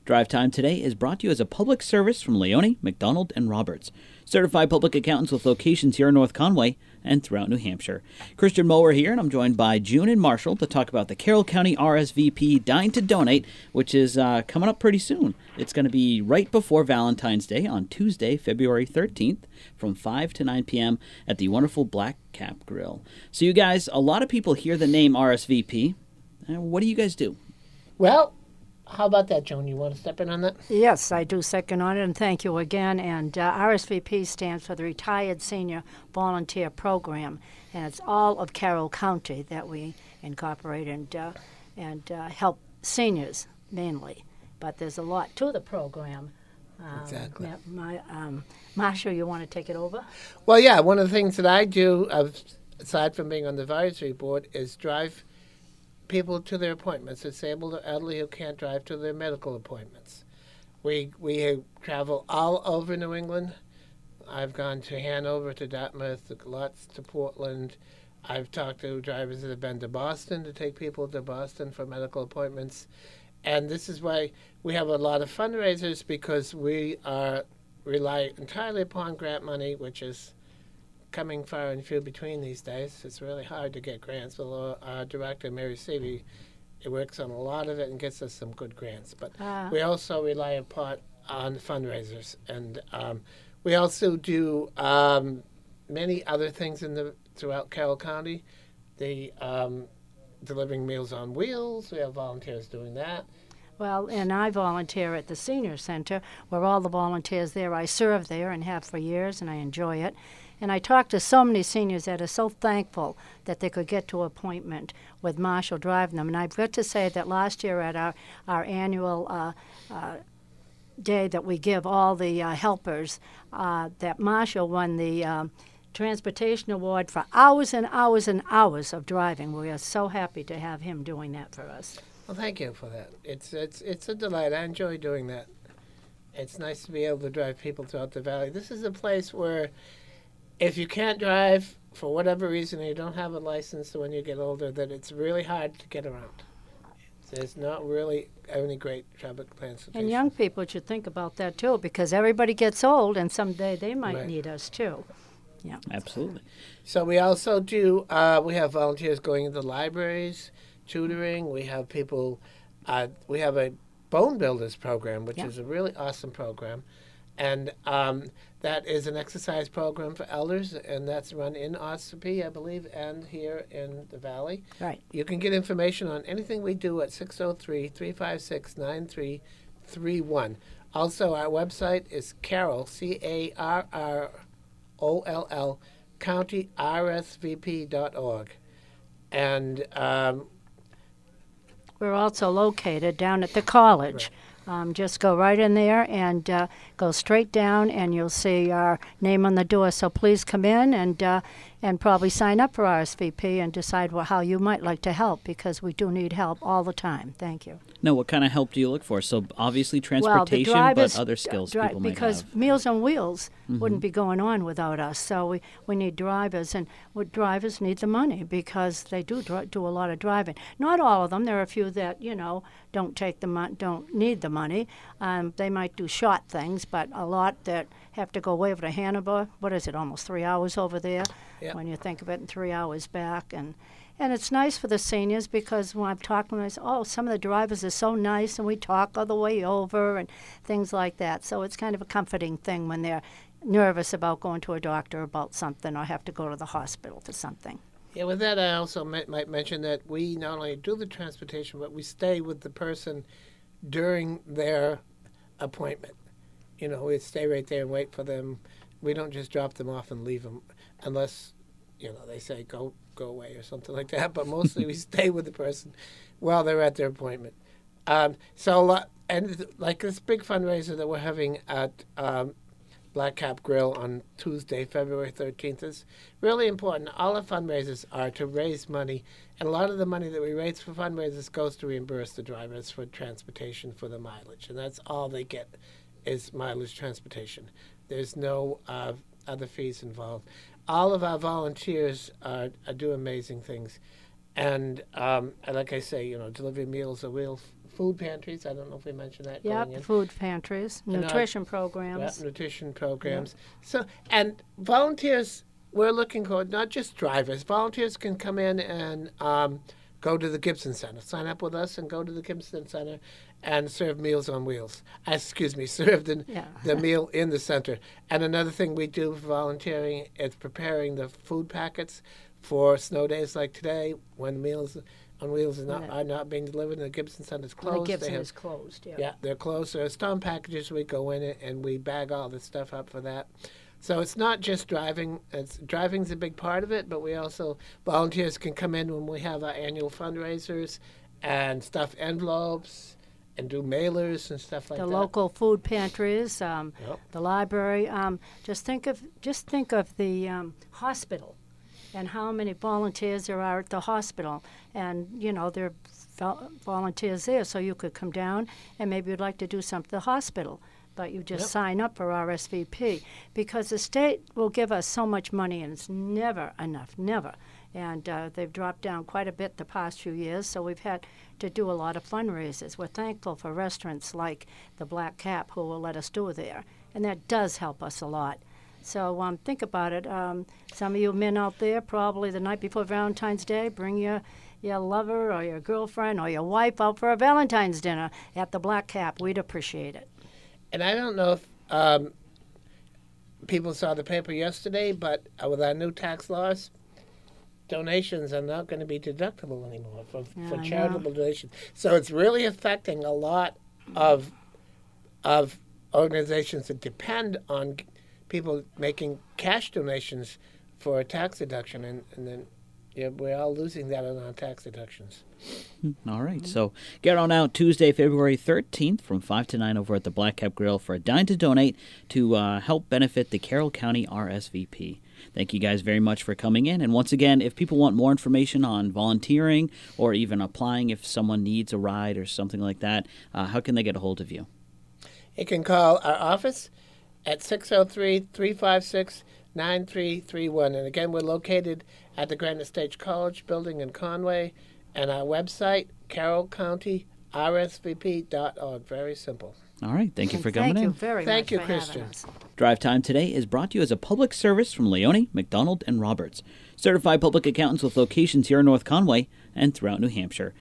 Drive Time today is brought to you as a public service from Leone, McDonald, and Roberts, certified public accountants with locations here in North Conway and throughout New Hampshire. Christian Mower here, and I'm joined by June and Marshall to talk about the Carroll County RSVP Dine to Donate, which is coming up pretty soon. It's going to be right before Valentine's Day on Tuesday, February 13th, from 5 to 9 p.m. at the wonderful Black Cap Grill. So you guys, a lot of people hear the name RSVP. What do you guys do? Well, how about that, Joan? You want to step in on that? Yes, I do second on it, and thank you again. And RSVP stands for the Retired Senior Volunteer Program, and it's all of Carroll County that we incorporate and help seniors mainly. But there's a lot to the program. Exactly. Marshall, you want to take it over? Well, yeah, one of the things that I do, aside from being on the advisory board, is drive people to their appointments, disabled or elderly who can't drive to their medical appointments. We travel all over New England. I've gone to Hanover, to Dartmouth, lots to Portland. I've talked to drivers that have been to Boston to take people to Boston for medical appointments. And this is why we have a lot of fundraisers, because we rely entirely upon grant money, which is coming far and few between these days. It's really hard to get grants. Although our director, Mary Seavey, works on a lot of it and gets us some good grants. But we also rely upon on fundraisers, and we also do many other things throughout Carroll County. The delivering Meals on Wheels. We have volunteers doing that. Well, and I volunteer at the Senior Center, where all the volunteers there, I serve there and have for years, and I enjoy it. And I talk to so many seniors that are so thankful that they could get to an appointment with Marshall driving them. And I've got to say that last year at our annual day that we give all the helpers, that Marshall won the Transportation Award for hours and hours and hours of driving. We are so happy to have him doing that for us. Well, thank you for that. It's a delight. I enjoy doing that. It's nice to be able to drive people throughout the valley. This is a place where if you can't drive for whatever reason, and you don't have a license when you get older, that it's really hard to get around. There's not really any great public transportation. And young people should think about that too, because everybody gets old, and someday they might need us too. Yeah, absolutely. So we also do. We have volunteers going into libraries, tutoring. We have people. We have a Bone Builders program, which is a really awesome program, and that is an exercise program for elders, and that's run in Ossipee, I believe, and here in the Valley. Right. You can get information on anything we do at 603-356-9331. Also, our website is Carroll, CARROLL, countyrsvp.org. And we're also located down at the college. Just go right in there and go straight down, and you'll see our name on the door. So please come in and probably sign up for RSVP and decide how you might like to help, because we do need help all the time. Thank you. Now, what kind of help do you look for? So obviously transportation, but other skills people might because have. Meals on Wheels wouldn't be going on without us. So we need drivers, and drivers need the money because they do a lot of driving. Not all of them. There are a few that don't need the money. They might do short things, but a lot that have to go way over to Hanover. What is it? Almost 3 hours over there. Yep. When you think of it, and 3 hours back, and it's nice for the seniors, because when I'm talking, I say, some of the drivers are so nice, and we talk all the way over and things like that. So it's kind of a comforting thing when they're nervous about going to a doctor about something or have to go to the hospital for something. Yeah, with that, I also might mention that we not only do the transportation, but we stay with the person during their appointment. We stay right there and wait for them. We don't just drop them off and leave them unless, they say go away or something like that. But mostly we stay with the person while they're at their appointment. And like this big fundraiser that we're having at Black Cap Grill on Tuesday, February 13th is really important. All our fundraisers are to raise money, and a lot of the money that we raise for fundraisers goes to reimburse the drivers for transportation for the mileage, and that's all they get is mileage transportation. There's no other fees involved. All of our volunteers do amazing things, and like I say, delivering Meals on Wheels food pantries. I don't know if we mentioned that. Yep, going in. food pantries, nutrition programs. Nutrition programs. So, and volunteers, we're looking for not just drivers. Volunteers can come in and go to the Gibson Center. Sign up with us and go to the Gibson Center and serve Meals on Wheels. Serve the meal in the center. And another thing we do for volunteering is preparing the food packets for snow days like today when Meals on Wheels are not being delivered and the Gibson Center is closed. The Gibson is closed, yeah. Yeah, they're closed. There are Storm packages. We go in it and we bag all the stuff up for that. So it's not just driving. Driving's a big part of it, but we also, volunteers can come in when we have our annual fundraisers and stuff envelopes and do mailers and stuff like that. The local food pantries, the library. Just think of the hospital and how many volunteers there are at the hospital. And, there are volunteers there, so you could come down and maybe you'd like to do something at the hospital. But you just sign up for RSVP because the state will give us so much money and it's never enough, never. And they've dropped down quite a bit the past few years, so we've had to do a lot of fundraisers. We're thankful for restaurants like the Black Cap who will let us do there, and that does help us a lot. So think about it. Some of you men out there, probably the night before Valentine's Day, bring your lover or your girlfriend or your wife out for a Valentine's dinner at the Black Cap. We'd appreciate it. And I don't know if people saw the paper yesterday, but with our new tax laws, donations are not going to be deductible anymore for charitable donations. So it's really affecting a lot of organizations that depend on people making cash donations for a tax deduction, and then we're all losing that on our tax deductions. All right. So get on out Tuesday, February 13th from 5 to 9 over at the Black Cap Grill for a dine to donate to help benefit the Carroll County RSVP. Thank you guys very much for coming in. And once again, if people want more information on volunteering or even applying if someone needs a ride or something like that, how can they get a hold of you? You can call our office at 603-356-9331. And again, we're located at the Granite State College building in Conway, and our website, carrollcountyrsvp.org. Very simple. All right. Thank you for coming in. Thank you very much. Thank you, for Christian. having us. Drive Time today is brought to you as a public service from Leone, McDonald, and Roberts, certified public accountants with locations here in North Conway and throughout New Hampshire.